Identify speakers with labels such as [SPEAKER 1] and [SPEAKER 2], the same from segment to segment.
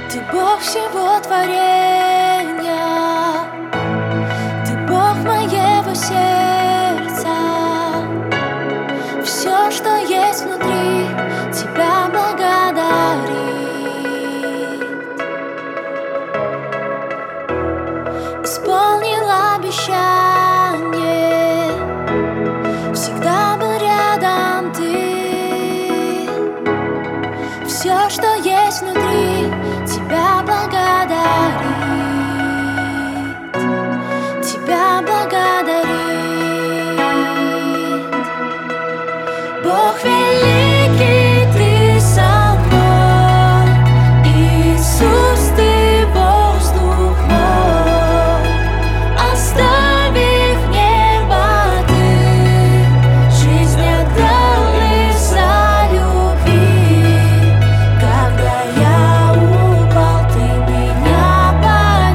[SPEAKER 1] Ты Бог всего творения, Ты Бог моего сердца. Все, что есть внутри, Тебя благодарит. Исполнил обещание, всегда был рядом Ты. Все, что есть внутри, Тебя благодарит. Тебя благодарит. Бог великий, Ты со мной. Иисус, Ты воздух мой. Оставив небо, Ты жизнь отдал из-за любви. Когда я упал, Ты меня поднял.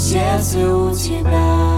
[SPEAKER 1] сердце у тебя.